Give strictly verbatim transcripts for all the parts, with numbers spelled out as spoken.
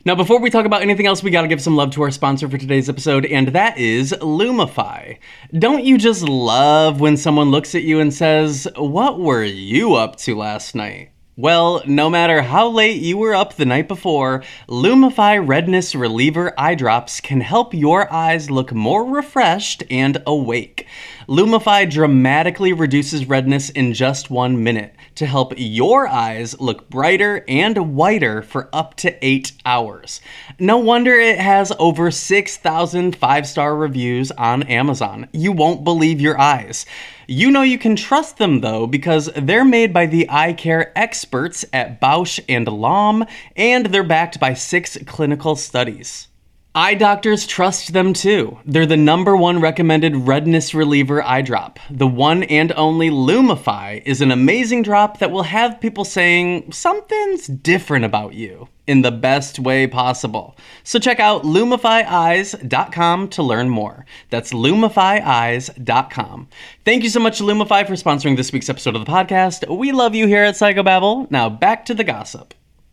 Now, before we talk about anything else, we gotta give some love to our sponsor for today's episode, and that is Lumify. Don't you just love when someone looks at you and says, "What were you up to last night?" Well, no matter how late you were up the night before, Lumify Redness Reliever Eye Drops can help your eyes look more refreshed and awake. Lumify dramatically reduces redness in just one minute to help your eyes look brighter and whiter for up to eight hours. No wonder it has over six thousand five-star reviews on Amazon. You won't believe your eyes. You know you can trust them though, because they're made by the eye care experts at Bausch and Lomb, and they're backed by six clinical studies. Eye doctors trust them too. They're the number one recommended redness reliever eye drop. The one and only Lumify is an amazing drop that will have people saying something's different about you in the best way possible. So check out lumify eyes dot com to learn more. That's lumify eyes dot com. Thank you so much, Lumify, for sponsoring this week's episode of the podcast. We love you here at Psychobabble. Now back to the gossip.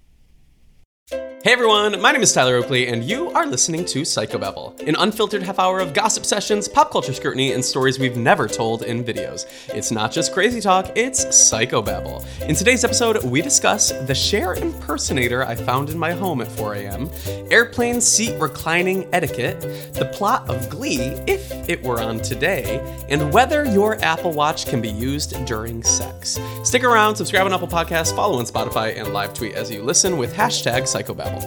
Hey everyone, my name is Tyler Oakley, and you are listening to Psychobabble, an unfiltered half hour of gossip sessions, pop culture scrutiny, and stories we've never told in videos. It's not just crazy talk, it's Psychobabble. In today's episode, we discuss the Cher impersonator I found in my home at four a.m., airplane seat reclining etiquette, the plot of Glee, if it were on today, and whether your Apple Watch can be used during sex. Stick around, subscribe on Apple Podcasts, follow on Spotify, and live tweet as you listen with hashtag Psychobabble.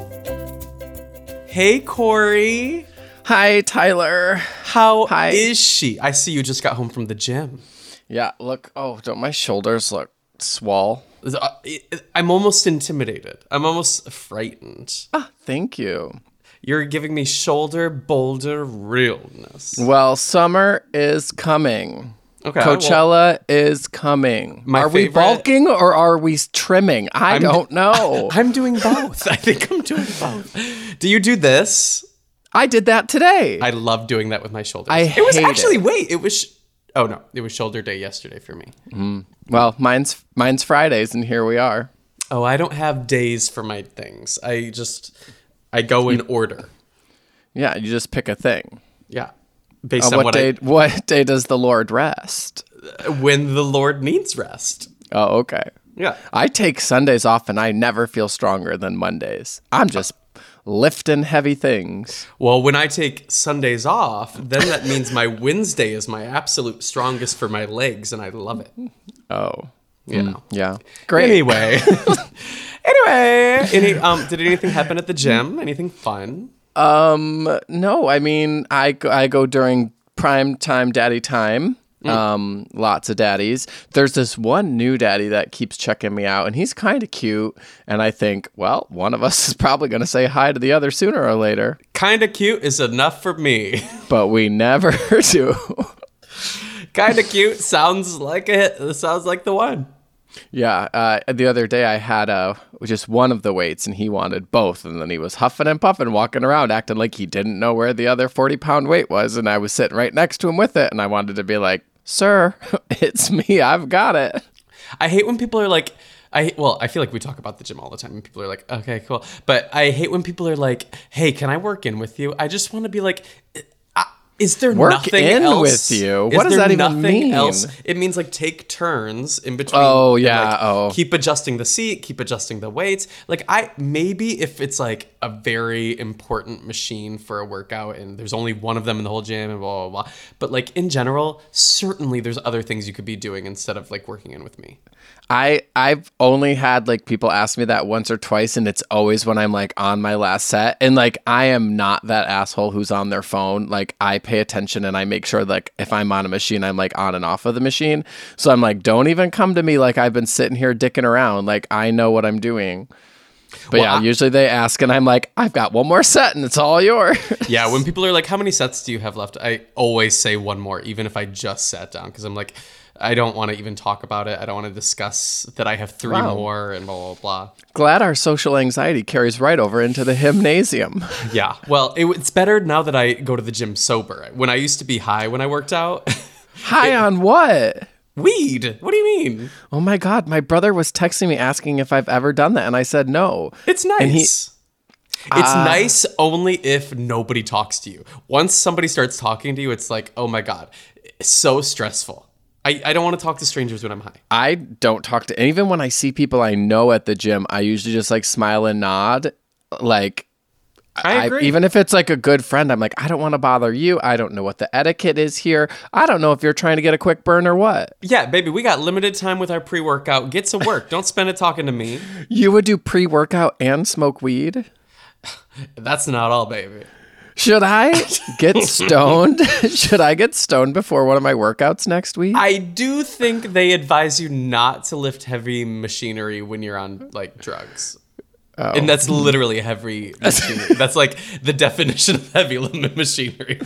Hey, Corey. Hi, Tyler. How Hi. is she? I see you just got home from the gym. Yeah, look. Oh, don't my shoulders look swole? I'm almost intimidated. I'm almost frightened. Ah, thank you. You're giving me shoulder boulder realness. Well, summer is coming. Okay. Coachella well, is coming. My are favorite... we bulking or are we trimming? I I'm, don't know. I'm doing both. I think I'm doing both. Do you do this? I did that today. I love doing that with my shoulders. I it was hate actually it. wait. It was. Sh- oh no! It was shoulder day yesterday for me. Mm. Well, mine's mine's Fridays, and here we are. Oh, I don't have days for my things. I just I go in order. Yeah, you just pick a thing. Yeah. Based uh, on what, what day? I, What day does the Lord rest? when the Lord needs rest. Oh, okay. Yeah. I take Sundays off, and I never feel stronger than Mondays. I'm just lifting heavy things. Well, when I take Sundays off, then that means my Wednesday is my absolute strongest for my legs, and I love it. Oh. You mm, know. Yeah. Great. Anyway. anyway. Any, um, did anything happen at the gym? Anything fun? Um, no, I mean, I go, I go during prime time daddy time. Mm. Um, lots of daddies. There's this one new daddy that keeps checking me out, and he's kind of cute. And I think, well, one of us is probably going to say hi to the other sooner or later. Kind of cute is enough for me. But we never do. Kind of cute sounds like it. Sounds like the one. Yeah, uh, the other day I had uh, just one of the weights, and he wanted both, and then he was huffing and puffing, walking around, acting like he didn't know where the other forty-pound weight was, and I was sitting right next to him with it, and I wanted to be like, "Sir, it's me, I've got it." I hate when people are like, I well, I feel like we talk about the gym all the time, and people are like, "Okay, cool," but I hate when people are like, "Hey, can I work in with you?" I just want to be like, Is there Work nothing in else? with you? Is What does there that even nothing mean? Else? It means like take turns in between. Oh, and, yeah, like, oh. Keep adjusting the seat, keep adjusting the weights. Like I, maybe if it's like a very important machine for a workout and there's only one of them in the whole gym and blah, blah, blah. But like in general, certainly there's other things you could be doing instead of like working in with me. I, I've only had like people ask me that once or twice, and it's always when I'm like on my last set. And like, I am not that asshole who's on their phone. Like I pay attention and I make sure like if I'm on a machine, I'm like on and off of the machine. So I'm like, don't even come to me like I've been sitting here dicking around. Like I know what I'm doing. But Well, yeah, I- usually they ask and I'm like, I've got one more set and it's all yours. Yeah, when people are like, how many sets do you have left? I always say one more, even if I just sat down, because I'm like, I don't want to even talk about it. I don't want to discuss that I have three Wow. more and blah, blah, blah. Glad our social anxiety carries right over into the gymnasium. Yeah. Well, it, it's better now that I go to the gym sober. When I used to be high when I worked out. High on what? Weed. What do you mean? Oh my God, my brother was texting me asking if I've ever done that. And I said no. It's nice. And he, It's uh, nice only if nobody talks to you. Once somebody starts talking to you, it's like, oh my God, it's so stressful. I, I don't want to talk to strangers when I'm high. I don't talk to, and even when I see people I know at the gym, I usually just like smile and nod. Like, I agree. I, even if it's like a good friend, I'm like, I don't want to bother you. I don't know what the etiquette is here. I don't know if you're trying to get a quick burn or what. Yeah, baby, we got limited time with our pre-workout. Get to work. Don't spend it talking to me. You would do pre-workout and smoke weed? That's not all, baby. Should I get stoned? Should I get stoned before one of my workouts next week? I do think they advise you not to lift heavy machinery when you're on like drugs. Oh. And that's literally heavy machinery. That's like the definition of heavy machinery.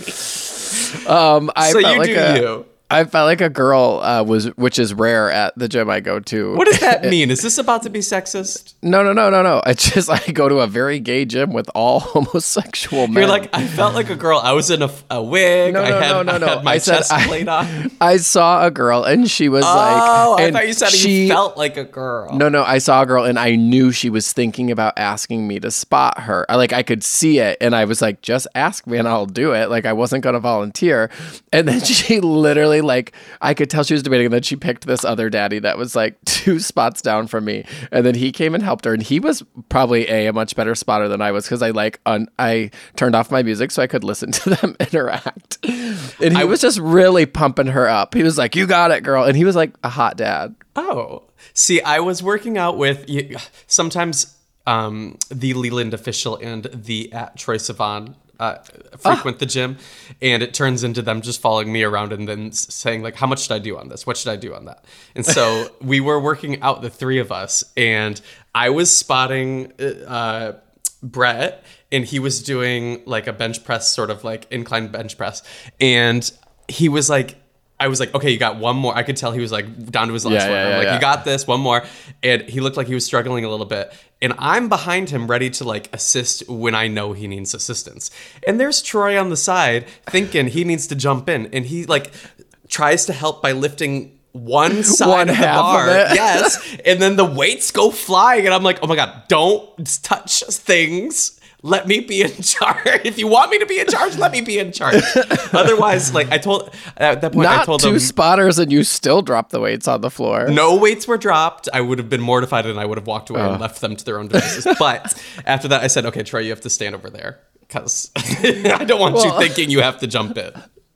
Um, I so felt you like do a, you. I felt like a girl uh, was, which is rare at the gym I go to. What does that mean? Is this about to be sexist? No, no, no, no, no. It's just I go to a very gay gym with all homosexual men. You're like, I felt like a girl. I was in a, a wig. No, no, I had, no, no, no. I had my I said chest I, plate on. I saw a girl and she was oh, like, oh, I and thought you said she, you felt like a girl. No, no, I saw a girl and I knew she was thinking about asking me to spot her. I like I could see it and I was like, just ask me and I'll do it. Like I wasn't gonna volunteer. And then she literally like I could tell she was debating, and then she picked this other daddy that was like two spots down from me, and then he came and helped her, and he was probably a, a much better spotter than I was because I like un- I turned off my music so I could listen to them interact, and he I, was just really pumping her up. He was like, "You got it, girl," and he was like a hot dad. Oh, see, I was working out with sometimes um, the Leland official and the at Troy Sivan. Uh, frequent oh. the gym, and it turns into them just following me around and then saying like, how much should I do on this? What should I do on that? And so we were working out, the three of us, and I was spotting uh, Brett, and he was doing like a bench press, sort of like incline bench press. And he was like, I was like, okay, you got one more. I could tell he was like down to his last yeah, one. Yeah, I'm yeah, like, yeah. you got this, one more. And he looked like he was struggling a little bit. And I'm behind him ready to like assist when I know he needs assistance. And there's Troy on the side thinking he needs to jump in. And he like tries to help by lifting one side one of the half bar. Of it. Yes. And then the weights go flying. And I'm like, oh my God, don't touch things. Let me be in charge. If you want me to be in charge, let me be in charge. Otherwise, like I told at that point, Not I told two them, spotters, and you still drop the weights on the floor. No weights were dropped. I would have been mortified, and I would have walked away oh. and left them to their own devices. But after that, I said, "Okay, Troy, you have to stand over there because I don't want well, you thinking you have to jump in."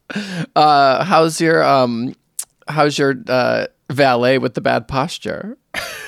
Uh, how's your um, how's your uh, valet with the bad posture?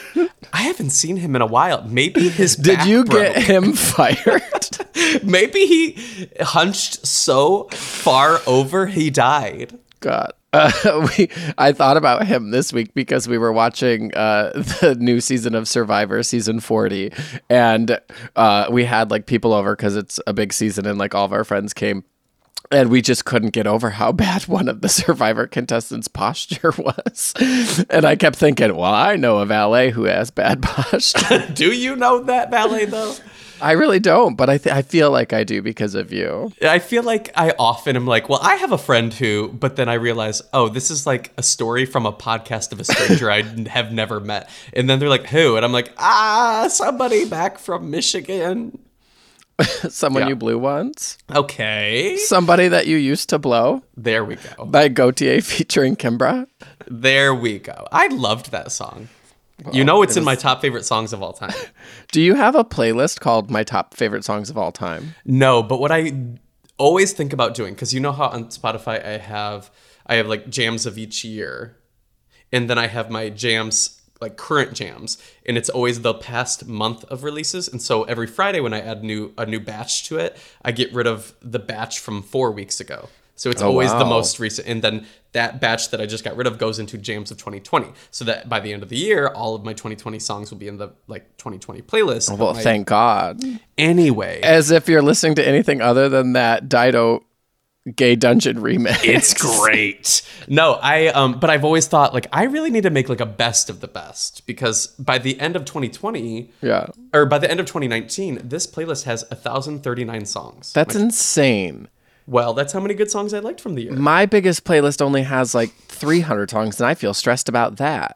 I haven't seen him in a while. Maybe his Did back you broke. get him fired? Maybe he hunched so far over he died. God. Uh, we I thought about him this week because we were watching uh, the new season of Survivor, season forty, and uh, we had like people over because it's a big season and like all of our friends came. And we just couldn't get over how bad one of the Survivor contestants' posture was. And I kept thinking, well, I know a valet who has bad posture. Do you know that valet, though? I really don't, but I th- I feel like I do because of you. I feel like I often am like, well, I have a friend who, but then I realize, oh, this is like a story from a podcast of a stranger I have never met. And then they're like, who? And I'm like, ah, somebody back from Michigan. Someone yeah. you blew once? Okay. Somebody that you used to blow? There we go. By Gautier featuring Kimbra? There we go. I loved that song. Well, you know it's it was... in my top favorite songs of all time. Do you have a playlist called My Top Favorite Songs of All Time? No, but what I always think about doing, because you know how on Spotify I have I have like jams of each year, and then I have my jams like current jams, and it's always the past month of releases. And so every Friday when I add new a new batch to it, I get rid of the batch from four weeks ago. So it's oh, always wow. the most recent. And then that batch that I just got rid of goes into jams of twenty twenty. So that by the end of the year, all of my twenty twenty songs will be in the like twenty twenty playlist. Oh, well, my... thank God. Anyway. As if you're listening to anything other than that Dido Gay Dungeon remix. It's great. No, I um but I've always thought like I really need to make like a best of the best, because by the end of twenty twenty, yeah, or by the end of twenty nineteen, this playlist has one thousand thirty-nine songs. That's like, insane. Well, that's how many good songs I liked from the year. My biggest playlist only has like three hundred songs, and I feel stressed about that.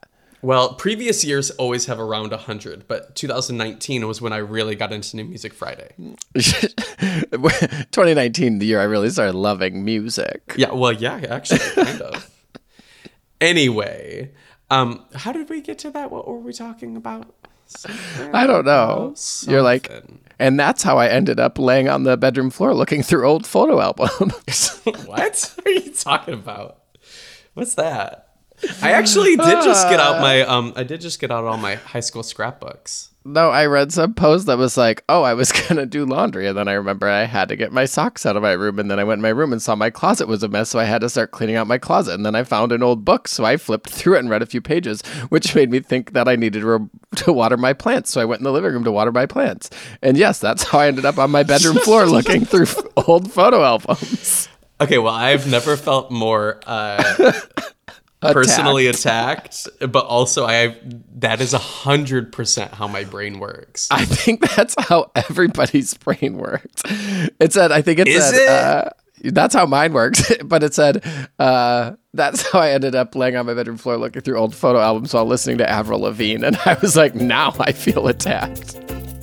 Well, previous years always have around one hundred, but two thousand nineteen was when I really got into New Music Friday. twenty nineteen, the year I really started loving music. Yeah, well, yeah, actually, kind of. Anyway, um, how did we get to that? What were we talking about? Something I don't know. something. You're like, and that's how I ended up laying on the bedroom floor looking through old photo albums. What are you talking about? What's that? I actually did just get out my um I did just get out all my high school scrapbooks. No, I read some post that was like, oh, I was going to do laundry. And then I remember I had to get my socks out of my room. And then I went in my room and saw my closet was a mess. So I had to start cleaning out my closet. And then I found an old book. So I flipped through it and read a few pages, which made me think that I needed to, re- to water my plants. So I went in the living room to water my plants. And yes, that's how I ended up on my bedroom floor looking through f- old photo albums. Okay, well, I've never felt more uh personally attacked, but also I have, that is a hundred percent how my brain works. I think that's how everybody's brain works. It said, I think it is said, it? Uh, that's how mine works. But it said, uh, that's how I ended up laying on my bedroom floor looking through old photo albums while listening to Avril Lavigne. And I was like, now I feel attacked.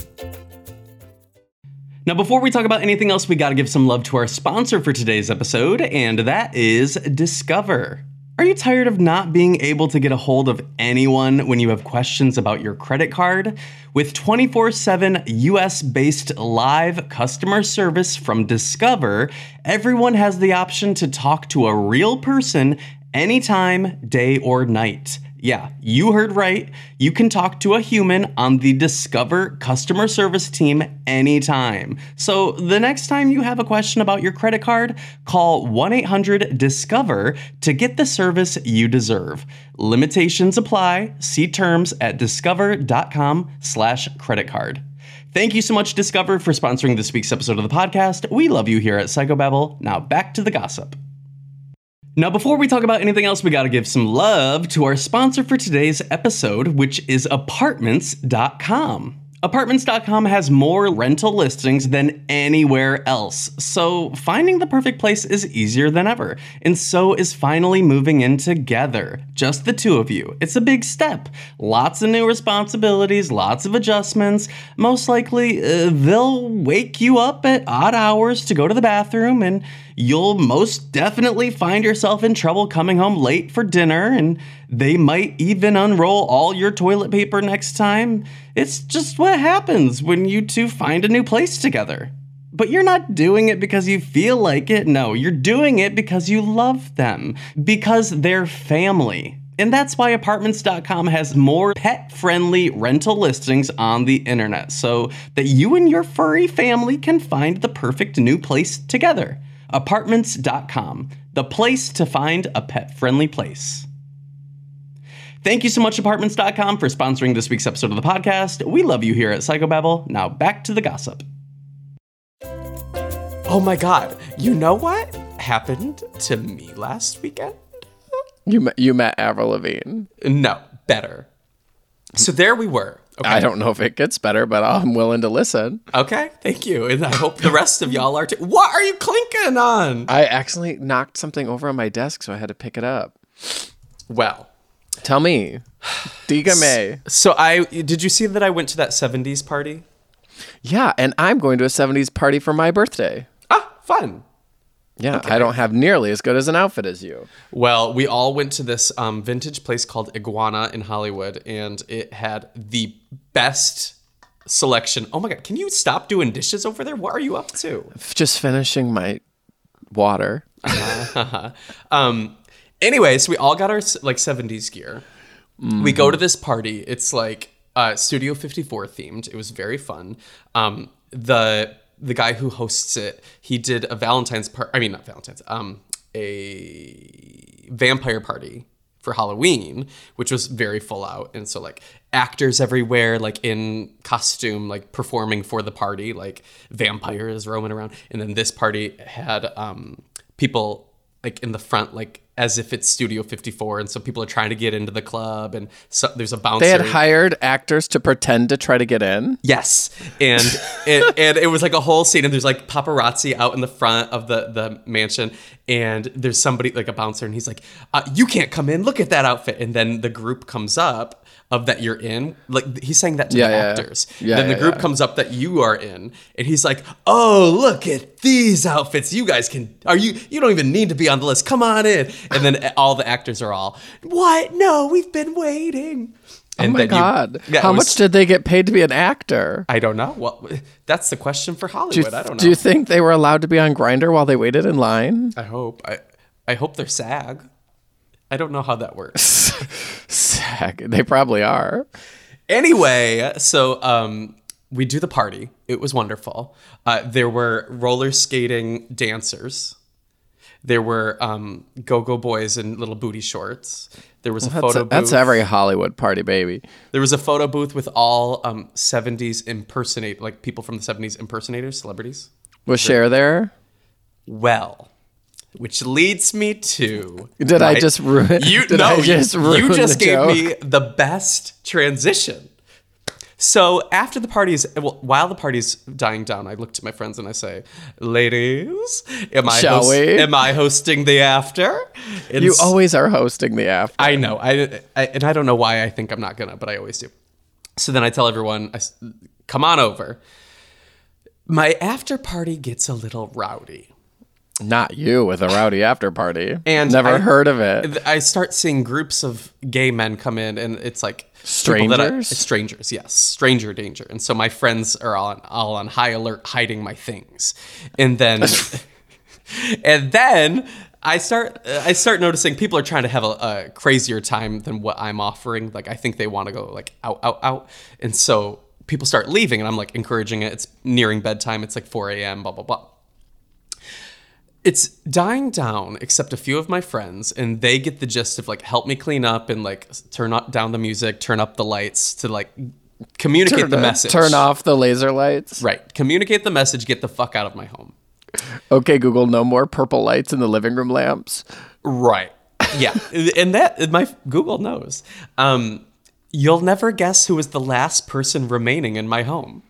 Now, before we talk about anything else, we got to give some love to our sponsor for today's episode, and that is Discover. Are you tired of not being able to get a hold of anyone when you have questions about your credit card? With twenty-four seven U S-based live customer service from Discover, everyone has the option to talk to a real person anytime, day or night. Yeah, you heard right. You can talk to a human on the Discover customer service team anytime. So the next time you have a question about your credit card, call one eight hundred discover to get the service you deserve. Limitations apply. See terms at discover.com slash credit card. Thank you so much, Discover, for sponsoring this week's episode of the podcast. We love you here at Psychobabble. Now back to the gossip. Now, before we talk about anything else, we got to give some love to our sponsor for today's episode, which is Apartments dot com. Apartments dot com has more rental listings than anywhere else, so finding the perfect place is easier than ever, and so is finally moving in together, just the two of you. It's a big step. Lots of new responsibilities, lots of adjustments. Most likely, uh, they'll wake you up at odd hours to go to the bathroom, and you'll most definitely find yourself in trouble coming home late for dinner, and they might even unroll all your toilet paper next time. It's just what happens when you two find a new place together. But you're not doing it because you feel like it. No, you're doing it because you love them, because they're family. And that's why Apartments dot com has more pet-friendly rental listings on the internet, so that you and your furry family can find the perfect new place together. Apartments dot com, the place to find a pet-friendly place. Thank you so much, Apartments dot com, for sponsoring this week's episode of the podcast. We love you here at Psychobabble. Now back to the gossip. Oh my god, you know what happened to me last weekend? You met, you met Avril Lavigne. No, better. So there we were. Okay. I don't know if it gets better, but I'm willing to listen. Okay, thank you. And I hope the rest of y'all are too. What are you clinking on? I accidentally knocked something over on my desk, so I had to pick it up. Well. Tell me. Dígame. So I, did you see that I went to that seventies party? Yeah, and I'm going to a seventies party for my birthday. Ah, fun. Yeah, Okay. I don't have nearly as good as an outfit as you. Well, we all went to this um, vintage place called Iguana in Hollywood, and it had the best selection. Oh my God, can you stop doing dishes over there? What are you up to? Just finishing my water. um, anyway, so we all got our like seventies gear. Mm-hmm. We go to this party. It's like uh, Studio fifty-four themed. It was very fun. Um, the the guy who hosts it, he did a Valentine's party. I mean, not Valentine's. Um, a vampire party for Halloween, which was very full out. And so like actors everywhere, like in costume, like performing for the party, like vampires roaming around. And then this party had um, people like in the front, like as if it's Studio fifty-four, and so people are trying to get into the club, and so there's a bouncer. They had hired actors to pretend to try to get in. Yes, and it, and it was like a whole scene, and there's like paparazzi out in the front of the the mansion, and there's somebody like a bouncer, and he's like, uh, "You can't come in. Look at that outfit." And then the group comes up of that you're in. Like he's saying that to Yeah, the yeah. actors. Yeah, then the yeah, group yeah. comes up that you are in, and he's like, "Oh, look at these outfits. You guys can. Are you? You don't even need to be on the list. Come on in." And then all the actors are all, "What? No, we've been waiting." Oh And my then you- God. Yeah, How it was- much did they get paid to be an actor? I don't know. Well, that's the question for Hollywood. Do you, I don't know. do you think they were allowed to be on Grindr while they waited in line? I hope. I I hope they're SAG. I don't know how that works. Sag. They probably are. Anyway, so um, we do the party. It was wonderful. Uh, there were roller skating dancers. There were um, go-go boys in little booty shorts. There was a That's, photo a, that's booth. every Hollywood party, baby. There was a photo booth with all um, seventies impersonate, like people from the seventies impersonators, celebrities. Was Cher there? Well, which leads me to. Did I my- just ruin? You did no, I just you, ruin you just the gave joke? me the best transition. So after the party's, well, while the party's dying down, I look to my friends and I say, "Ladies, am I Shall host- we? am I hosting the after?" And You s- always are hosting the after. I know, I, I and I don't know why I think I'm not gonna, but I always do. So then I tell everyone, I s "Come on over." My after party gets a little rowdy. Not you with a rowdy after party. And Never I- heard of it. I start seeing groups of gay men come in, and it's like people that I- Strangers? strangers, yes, stranger danger. And so my friends are all on, all on high alert, hiding my things. And then, and then I start I start noticing people are trying to have a, a crazier time than what I'm offering. Like I think they want to go like out, out, out, and so people start leaving, and I'm like encouraging it. It's nearing bedtime. It's like four a.m. Blah blah blah. It's dying down, except a few of my friends, and they get the gist of like help me clean up and like turn up down the music, turn up the lights to like communicate Turn, the uh, message. turn off the laser lights. Right. Communicate the message, get the fuck out of my home. Okay, Google, no more purple lights in the living room lamps. Right. Yeah. And that my Google knows. Um, you'll never guess who was the last person remaining in my home.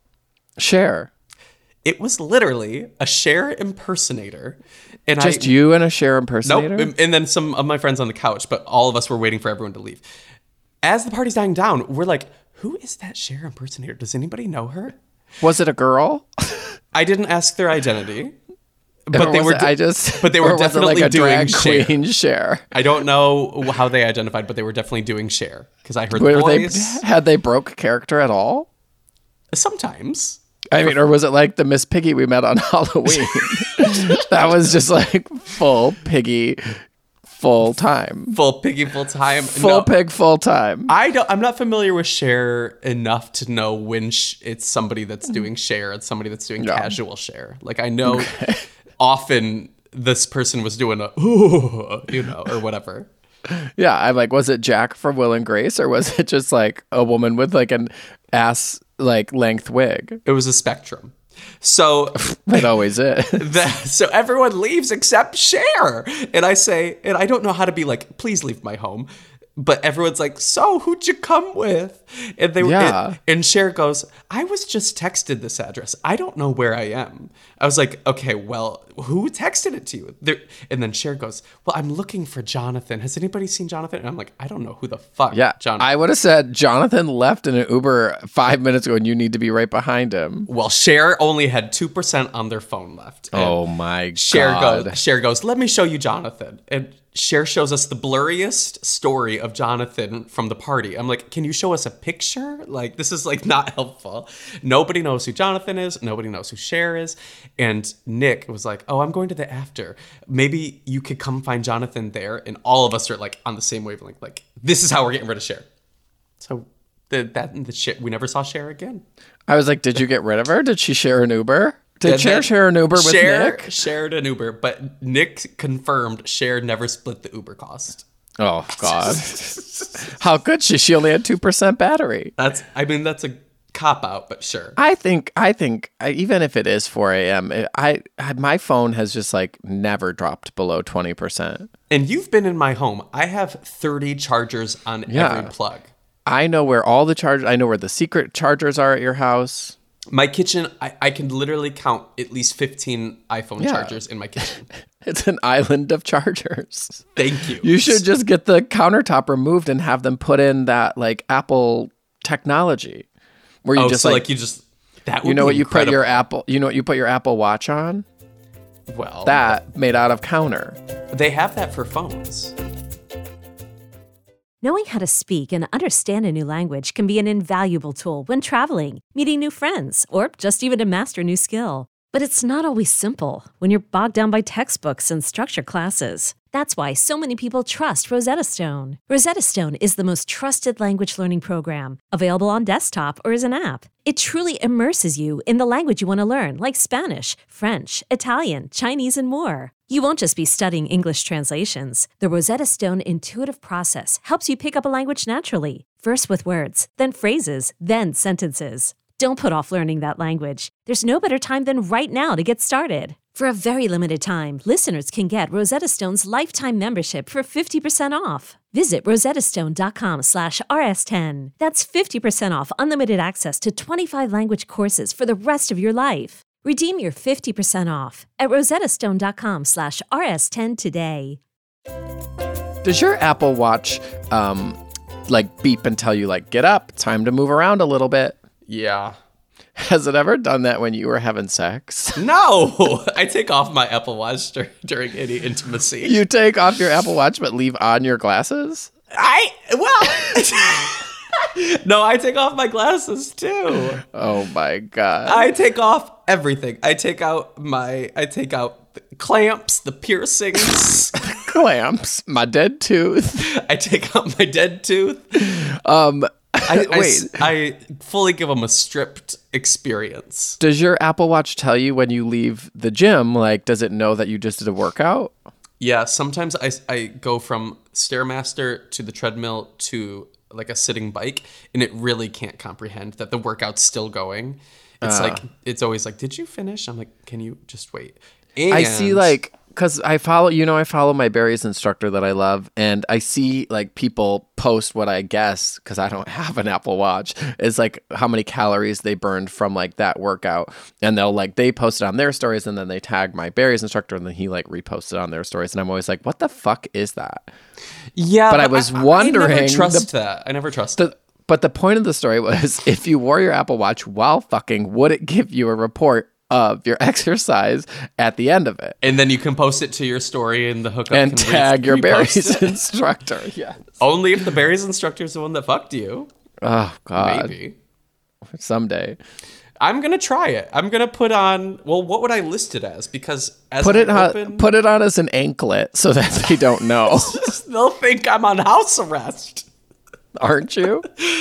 Cher. It was literally a Cher impersonator. And Just I, you and a Cher Nope. impersonator? And and then some of my friends on the couch, but all of us were waiting for everyone to leave. As the party's dying down, we're like, who is that Cher impersonator? Does anybody know her? Was it a girl? I didn't ask their identity. Or But they was were it- de- I just but they or were was it definitely like a doing drag Cher. queen Cher. I don't know how they identified, but they were definitely doing Cher because I heard Were the they voice. had they broke character at all? Sometimes. I mean, or was it like the Miss Piggy we met on Halloween? That was just like full piggy, full time, Full piggy, full time. full No, pig, full time. I don't. I'm not familiar with Cher enough to know when sh- it's somebody that's doing Cher and somebody that's doing Yeah. casual Cher. Like I know, often this person was doing a, ooh, you know, or whatever. Yeah, I'm like, was it Jack from Will and Grace, or was it just like a woman with like an ass like length wig? It was a spectrum. So It always is. the, so everyone leaves except Cher, and I say, and I don't know how to be like, please leave my home. But everyone's like, so who'd you come with? And they Yeah. and, and Cher goes, I was just texted this address. I don't know where I am. I was like, okay, well, who texted it to you? There, and then Cher goes, well, I'm looking for Jonathan. Has anybody seen Jonathan? And I'm like, I don't know who the fuck Yeah, Jonathan. I would have said Jonathan left in an Uber five minutes ago, and you need to be right behind him. well, Cher only had two percent on their phone left. And Oh my Cher god! goes, Cher goes, let me show you Jonathan. And Cher shows us the blurriest story of Jonathan from the party. I'm like, can you show us a picture? Like, this is like not helpful. Nobody knows who Jonathan is. Nobody knows who Cher is. And Nick was like, oh, I'm going to the after. Maybe you could come find Jonathan there. And all of us are like on the same wavelength. Like, this is how we're getting rid of Cher. So the, that the shit, we never saw Cher again. I was like, did you get rid of her? Did she share an Uber? Did And Cher then share an Uber with Cher Nick? shared an Uber, but Nick confirmed Cher never split the Uber cost. Oh god! How could she? She only had two percent battery. That's, I mean, that's a cop out, but sure. I think, I think, I, even if it is four a.m., I, I, my phone has just like never dropped below twenty percent. And you've been in my home. I have thirty chargers on Yeah. every plug. I know where all the chargers, I know where the secret chargers are at your house. My kitchen, I, I can literally count at least fifteen iPhone Yeah. chargers in my kitchen. It's an island of chargers. Thank you. You should just get the countertop removed and have them put in that like Apple technology where you oh, just so like, like you just, that would you know be what you put your incredible. Apple, you know what you put your Apple Watch on? Well, That made out of counter. they have that for phones. Knowing how to speak and understand a new language can be an invaluable tool when traveling, meeting new friends, or just even to master a new skill. But it's not always simple when you're bogged down by textbooks and structured classes. That's why so many people trust Rosetta Stone. Rosetta Stone is the most trusted language learning program, available on desktop or as an app. It truly immerses you in the language you want to learn, like Spanish, French, Italian, Chinese, and more. You won't just be studying English translations. The Rosetta Stone intuitive process helps you pick up a language naturally, first with words, then phrases, then sentences. Don't put off learning that language. There's no better time than right now to get started. For a very limited time, listeners can get Rosetta Stone's lifetime membership for fifty percent off. Visit rosettastone.com slash rs10. That's fifty percent off unlimited access to twenty-five language courses for the rest of your life. Redeem your fifty percent off at rosettastone.com slash rs10 today. Does your Apple Watch um like beep and tell you like, get up, time to move around a little bit? Yeah. Has it ever done that when you were having sex? No, I take off my Apple Watch dur- during any intimacy. You take off your Apple Watch but leave on your glasses? I, well, no, I take off my glasses too. Oh my God. I take off everything. I take out my, I take out the clamps, the piercings. Clamps, my dead tooth. I take out my dead tooth. Um, I, I wait. s- I fully give them a stripped experience. Does your Apple Watch tell you when you leave the gym? Like, does it know that you just did a workout? Yeah, sometimes I, I go from Stairmaster to the treadmill to like a sitting bike, and it really can't comprehend that the workout's still going. It's Uh. like, it's always like, did you finish? I'm like, can you just wait? And I see like, because I follow, you know, I follow my Barry's instructor that I love, and I see like people post what I guess, because I don't have an Apple Watch, is like how many calories they burned from like that workout. And they'll like, they post it on their stories, and then they tag my Barry's instructor, and then he like reposts it on their stories. And I'm always like, what the fuck is that? yeah, but I was I, wondering I never the- trust that. I never trust The, it. but the point of the story was if you wore your Apple Watch while fucking, would it give you a report of your exercise at the end of it? And then you can post it to your story, and the hookup And can tag re- your repost Barry's it. instructor. Yes. Only if the Barry's instructor is the one that fucked you. Oh, God. Maybe. Someday. I'm gonna try it. I'm gonna put on. Well, what would I list it as? Because as Put I it on, open, put it on as an anklet so that they don't know. they'll think I'm on house arrest. Aren't you?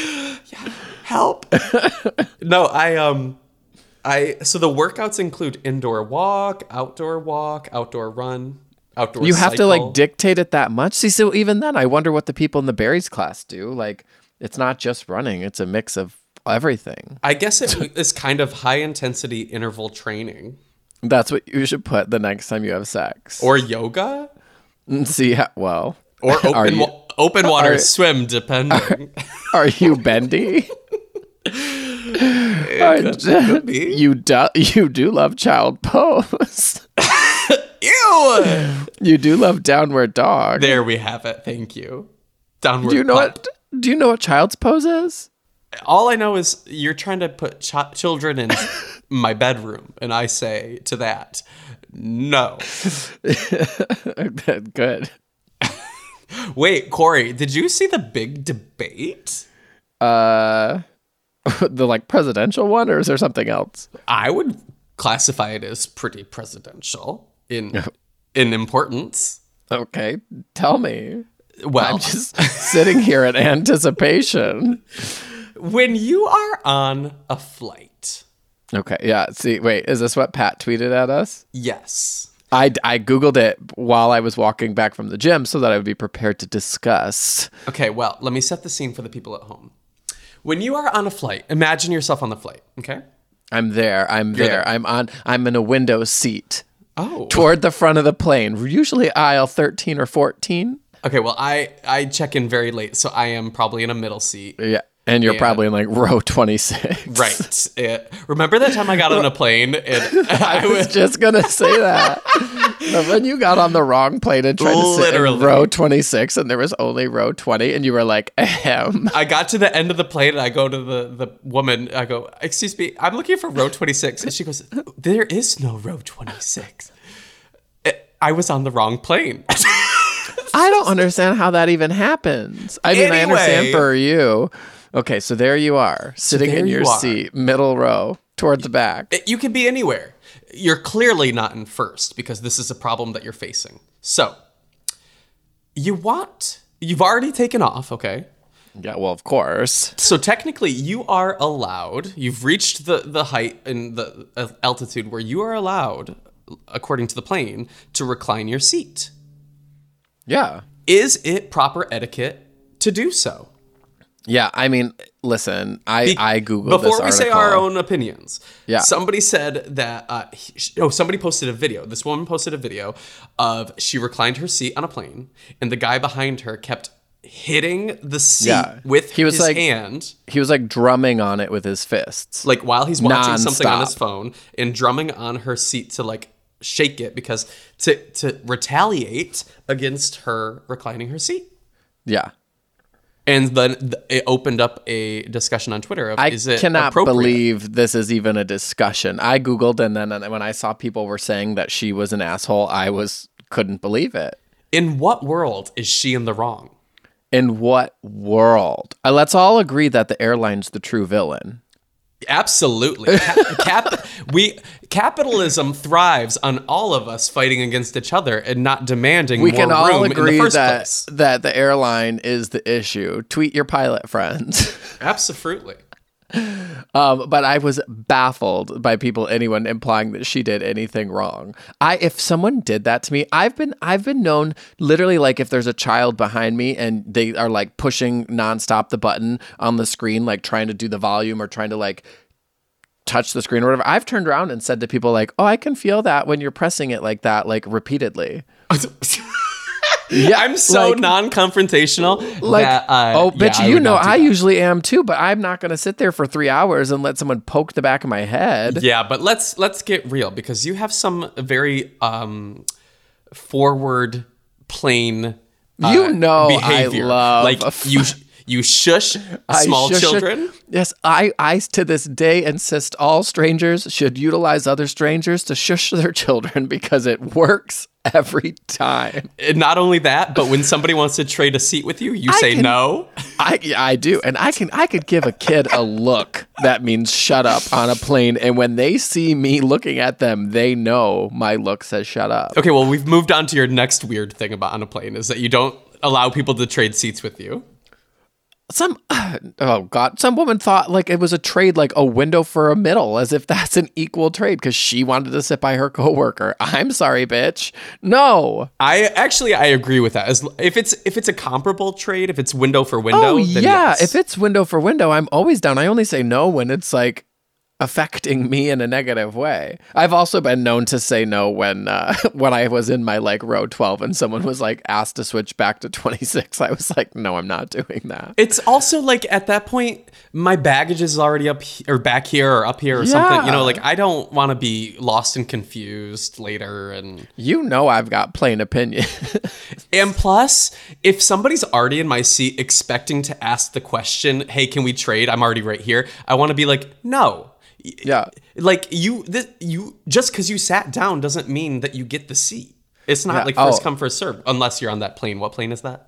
Help. No, I um, I so the workouts include indoor walk, outdoor walk, outdoor run, outdoor. You have to cycle. like dictate it that much. See, so even then, I wonder what the people in the Barry's class do. Like, it's not just running; it's a mix of everything. I guess it is kind of high intensity interval training That's what you should put the next time you have sex. or yoga And see how well. or Are open you- wa- open water are- swim, depending. Are you bendy? Could- could be. You do you do love child pose. Ew. You do love downward dog. There we have it. Thank you. Downward. do you know pup. what? Do you know what child's pose is? All I know is you're trying to put ch- children in my bedroom, and I say to that, no. Good. Wait, Corey, did you see the big debate? Uh, the like presidential one, or is there something else? I would classify it as pretty presidential in in importance. Okay, tell me. Well, I'm just sitting here in anticipation. when you are on a flight, Okay, yeah. See, wait, is this what Pat tweeted at us? yes. I, I Googled it while I was walking back from the gym so that I would be prepared to discuss. Okay, well, let me set the scene for the people at home. When you are on a flight, imagine yourself on the flight, okay? I'm there. I'm there. there. I'm on. I'm in a window seat. Oh. Toward the front of the plane, usually aisle thirteen or fourteen. Okay, well, I, I check in very late, so I am probably in a middle seat. Yeah, and you're Yeah. probably in like row twenty-six. Right. It, remember that time I got on a plane and I I was was just gonna say that. But when you got on the wrong plane and tried to sit in Literally. row twenty-six and there was only row twenty and you were like, ahem. I got to the end of the plane and I go to the, the woman, I go, excuse me, I'm looking for row twenty-six. And she goes, there is no row twenty-six. I was on the wrong plane. I don't understand how that even happens. I mean, I understand Anyway. for you. Okay, so there you are, sitting there in you your are. seat, middle row, toward the back. You can be anywhere. You're clearly not in first because this is a problem that you're facing. So, you want, you've already taken off, okay? Yeah, well, of course. So technically, you are allowed, you've reached the, the height and the uh, altitude where you are allowed, according to the plane, to recline your seat. Yeah. Is it proper etiquette to do so? Yeah, I mean, listen, I, Be- I Googled Before this we say article. our own opinions, Yeah. somebody said that, uh, he, oh, somebody posted a video. This woman posted a video of she reclined her seat on a plane, and the guy behind her kept hitting the seat Yeah. with He was his like- hand, He was like drumming on it with his fists. like while he's watching something on Nonstop. his phone, and drumming on her seat to like shake it because to to retaliate against her reclining her seat. Yeah. And then th- it opened up a discussion on Twitter of I is it cannot appropriate? believe this is even a discussion. I Googled and then and when I saw people were saying that she was an asshole, I was couldn't believe it. In what world is she in the wrong? In what world? Uh, let's all agree that the airline's the true villain. Absolutely. Cap, cap, we capitalism thrives on all of us fighting against each other and not demanding We more can all room in agree the first that place. that the airline is the issue. Tweet your pilot friends. Absolutely. Um, but I was baffled by people, anyone implying that she did anything wrong. I, if someone did that to me, I've been, I've been known literally like if there's a child behind me and they are like pushing nonstop the button on the screen, like trying to do the volume or trying to like touch the screen or whatever. I've turned around and said to people like, "Oh, I can feel that when you're pressing it like that, like repeatedly." Yeah, I'm so like- non-confrontational. Like, that, uh, oh, bitch, yeah, I you would know, not do I that. usually am too, but I'm not going to sit there for three hours and let someone poke the back of my head. Yeah, but let's let's get real because you have some very um, forward plane. Uh, You know I behavior. love like a f- you you shush I small shush- children. Yes, I, I to this day insist all strangers should utilize other strangers to shush their children because it works every time. And not only that, but when somebody wants to trade a seat with you, you I say can- no. I yeah, I do, and I can I could give a kid a look that means shut up on a plane, and when they see me looking at them, they know my look says shut up. Okay, well, we've moved on to your next weird thing about on a plane is that you don't allow people to trade seats with you. Some oh god, some woman thought like it was a trade, like a window for a middle, as if that's an equal trade because she wanted to sit by her coworker. I'm sorry, bitch. No. I actually I agree with that. As if it's if it's a comparable trade, if it's window for window, Oh then yeah, yes. if it's window for window, I'm always down. I only say no when it's like affecting me in a negative way. I've also been known to say no when uh, when I was in my like row twelve and someone was like asked to switch back to twenty-six. I was like, no, I'm not doing that. It's also like at that point, my baggage is already up he- or back here or up here or something. You Yeah. know, like I don't want to be lost and confused later. And You know I've got plain opinion. and plus, if somebody's already in my seat expecting to ask the question, "Hey, can we trade?" I'm already right here. I want to be like, no. Yeah. Like you, this, you just because you sat down doesn't mean that you get the seat. It's not Yeah, like first oh. come first serve unless you're on that plane. What plane is that?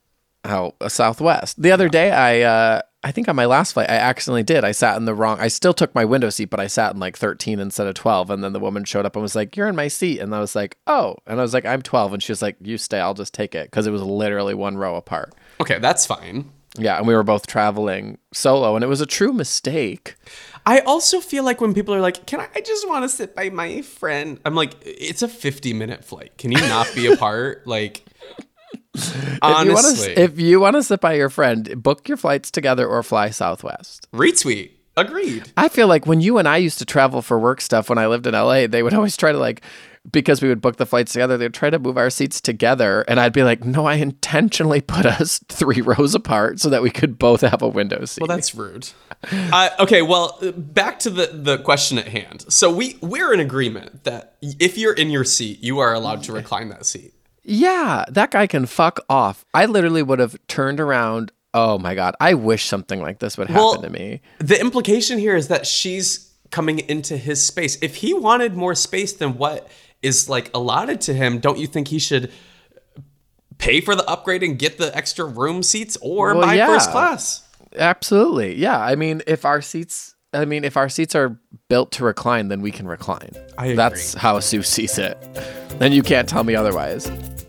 Oh, a Southwest. The other day, I uh, I think on my last flight, I accidentally did. I sat in the wrong. I still took my window seat, but I sat in like thirteen instead of twelve. And then the woman showed up and was like, "You're in my seat," and I was like, "Oh," and I was like, "I'm twelve," and she was like, "You stay. I'll just take it," because it was literally one row apart. Okay, that's fine. Yeah, and we were both traveling solo, and it was a true mistake. I also feel like when people are like, "Can I, I just want to sit by my friend?" I'm like, it's a fifty minute flight. Can you not be apart? Like, Honestly. If you want to sit by your friend, book your flights together or fly Southwest. Retweet. Agreed. I feel like when you and I used to travel for work stuff when I lived in L A, they would always try to like, because we would book the flights together, they'd try to move our seats together. And I'd be like, no, I intentionally put us three rows apart so that we could both have a window seat. Well, that's rude. uh, okay, well, back to the, the question at hand. So we, we're in agreement that if you're in your seat, you are allowed to recline that seat. Yeah, that guy can fuck off. I literally would have turned around. Oh my God, I wish something like this would happen well, to me. The implication here is that she's coming into his space. If he wanted more space than what is like allotted to him, don't you think he should pay for the upgrade and get the extra room seats or Well, buy yeah. first class? Absolutely. Yeah. I mean, if our seats, I mean, if our seats are built to recline, then we can recline. I agree. That's how Sue sees it. And you can't tell me otherwise.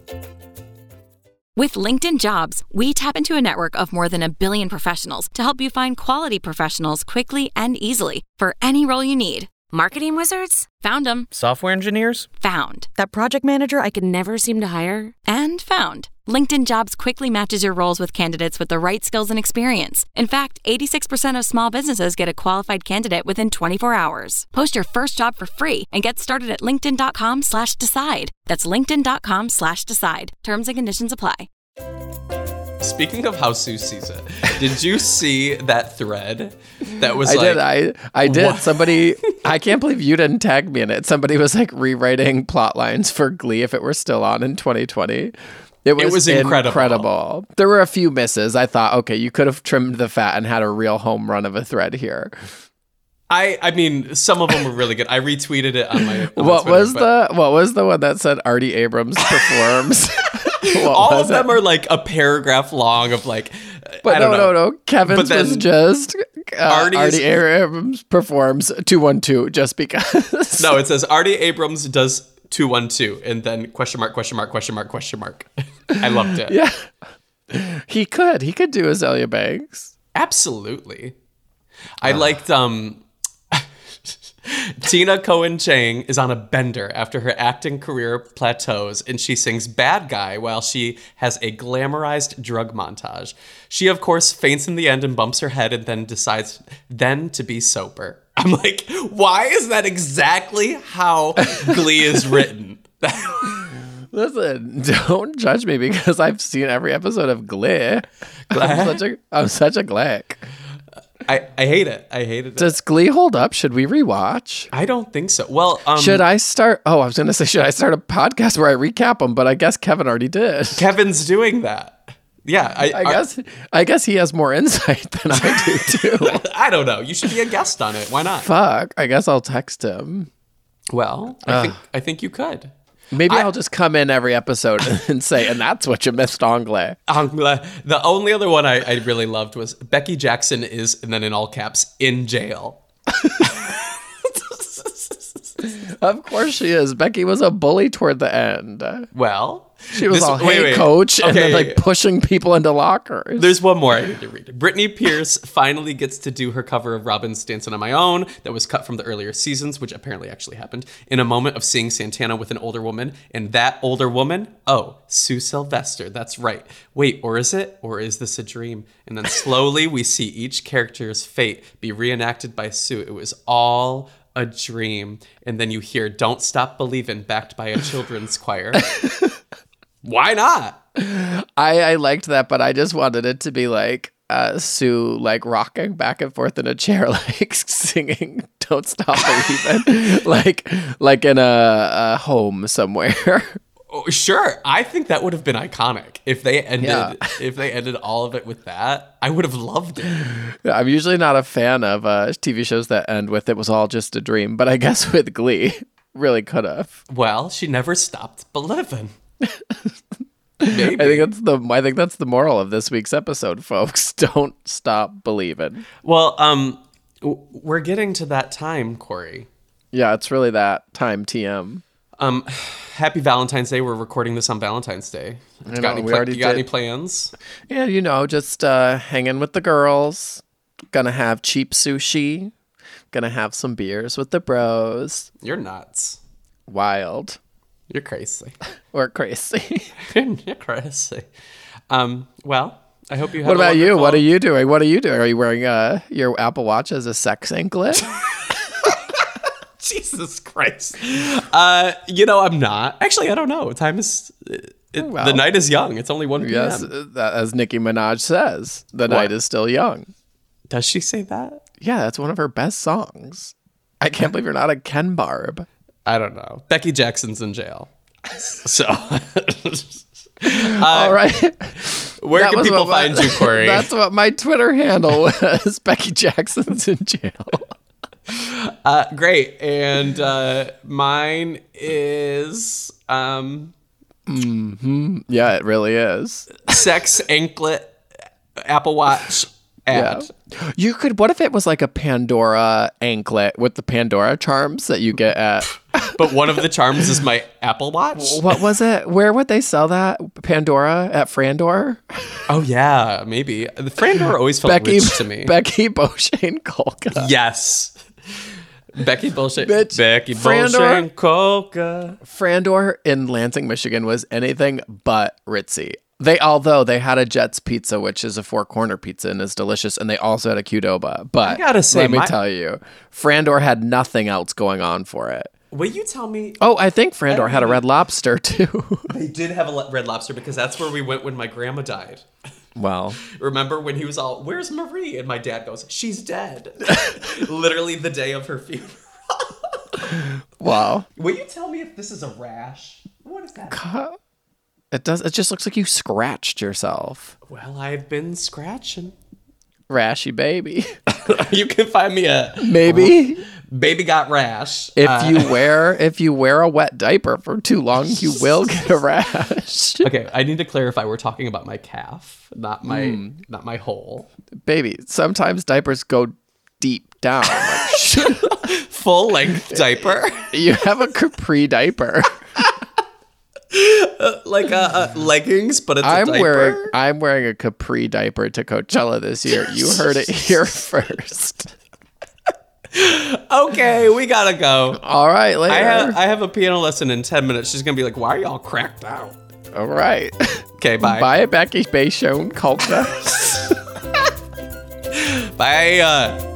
With LinkedIn Jobs, we tap into a network of more than a billion professionals to help you find quality professionals quickly and easily for any role you need. Marketing wizards? Found them. Software engineers? Found. That project manager I could never seem to hire? And found. LinkedIn Jobs quickly matches your roles with candidates with the right skills and experience. In fact, eighty-six percent of small businesses get a qualified candidate within twenty-four hours. Post your first job for free and get started at linkedin.com slash decide. That's linkedin.com slash decide. Terms and conditions apply. Speaking of how Sue sees it, did you see that thread that was I like... did. I, I did. What? Somebody, I can't believe you didn't tag me in it. Somebody was like rewriting plot lines for Glee if it were still on in twenty twenty. It was, It was incredible. incredible. There were a few misses. I thought, okay, you could have trimmed the fat and had a real home run of a thread here. I, I mean, some of them were really good. I retweeted it on my. On What my Twitter, was but- the What was the one that said Artie Abrams performs? What all was of them it? are like a paragraph long of like. But I no, don't know. no, no. Kevin's But was then just uh, Artie Artie, is- Abrams performs two one two just because. No, it says Artie Abrams does two one two and then question mark question mark question mark question mark. I loved it. Yeah, he could. He could do Azalea Banks. Absolutely. I liked um Tina Cohen Chang is on a bender after her acting career plateaus, and she sings Bad Guy while she has a glamorized drug montage. She, of course, faints in the end and bumps her head and then decides then to be sober. I'm like, why is that exactly how Glee is written? Listen, don't judge me because I've seen every episode of Glee. I'm such a, I'm such a glick. I, I hate it. I hated it. Does Glee hold up? Should we rewatch? I don't think so. Well, um, Should I start? Oh, I was going to say, should I start a podcast where I recap them? But I guess Kevin already did. Kevin's doing that. Yeah, I, I guess I guess he has more insight than I do too. I don't know. You should be a guest on it. Why not? Fuck. I guess I'll text him. Well, I think I think you could. Maybe I- I'll just come in every episode and say, and that's what you missed on Glee. Anglais. The only other one I, I really loved was Becky Jackson is, and then in all caps, in jail. Of course she is. Becky was a bully toward the end. Well, She was this- all, wait, hey, wait. coach, and then Okay. like pushing people into lockers. There's one more I need to read. Britney Pierce finally gets to do her cover of Robin's Dancing on My Own that was cut from the earlier seasons, which apparently actually happened, in a moment of seeing Santana with an older woman. And that older woman, oh, Sue Sylvester. That's right. Wait, or is it? Or is this a dream? And then slowly we see each character's fate be reenacted by Sue. It was all a dream. And then you hear Don't Stop Believin' backed by a children's choir. Why not? I, I liked that, but I just wanted it to be like uh, Sue like rocking back and forth in a chair, like singing "Don't Stop Believin'," like like in a, a home somewhere. Oh, sure, I think that would have been iconic if they ended Yeah. if they ended all of it with that. I would have loved it. I'm usually not a fan of uh, T V shows that end with "It was all just a dream," but I guess with Glee, really could have. Well, she never stopped believing. Maybe. I think that's the I think that's the moral of this week's episode, folks. Don't stop believing. Well, um, w- we're getting to that time, Corey. Yeah, it's really that time. T M. Um, happy Valentine's Day. We're recording this on Valentine's Day. You know, got, any, we pla- already you got did. any plans? Yeah, you know, just uh, hanging with the girls. Gonna have cheap sushi. Gonna have some beers with the bros. You're nuts. Wild. You're crazy. We're crazy. You're crazy. Um, well, I hope you have What a about you? wonderful- What are you doing? What are you doing? Are you wearing uh, your Apple Watch as a sex anklet? Jesus Christ. Uh, you know, I'm not. Actually, I don't know. Time is... It, Well. the night is young. It's only one p.m. Yes, uh, as Nicki Minaj says, the night is still young. Does she say that? Yeah, that's one of her best songs. I can't believe you're not a Ken Barb. I don't know. Becky Jackson's in jail. So... All right. Where That can was people what my- find you, Corey? That's what my Twitter handle was. Becky Jackson's in jail. Uh, great. And uh, mine is um, Yeah, it really is. sex anklet Apple Watch ad. Yeah. You could, what if it was like a Pandora anklet with the Pandora charms that you get at, But one of the charms is my Apple Watch. what was it? Where would they sell that? Pandora at Frandor? Oh, yeah, maybe. The Frandor always felt Becky, rich to me. Becky Beauchene Kolka. Yes. Becky Bullshit. Bitch, Becky Frandor- Bullshit Coca. Frandor in Lansing, Michigan was anything but ritzy. They, although they had a Jets pizza, which is a four corner pizza and is delicious, and they also had a Qdoba. But I gotta say, let me my- tell you, Frandor had nothing else going on for it. Will you tell me? Oh, I think Frandor had a Red Lobster too. They did have a lo- Red Lobster because that's where we went when my grandma died. Well, Remember when he was all, "Where's Marie?" And my dad goes, "She's dead." Literally the day of her funeral. wow. Will you tell me if this is a rash? What is that? It does. It just looks like you scratched yourself. Well, I've been scratching. Rashy baby. You can find me a Maybe baby got rash. if Uh, you wear if you wear a wet diaper for too long, you will get a rash. Okay, I need to clarify. We're talking about my calf, not my not my hole. Baby, sometimes diapers go deep down. Like, Full length diaper, you have a capri diaper. like uh, uh, leggings, but it's a I'm diaper. wearing I'm wearing a capri diaper to Coachella this year. You heard it here first. Okay, we gotta go. All right, later. I have I have a piano lesson in ten minutes. She's gonna be like, "Why are y'all cracked out?" All right. Okay, bye. Bye, Becky Bayshone Culture. Bye. Uh,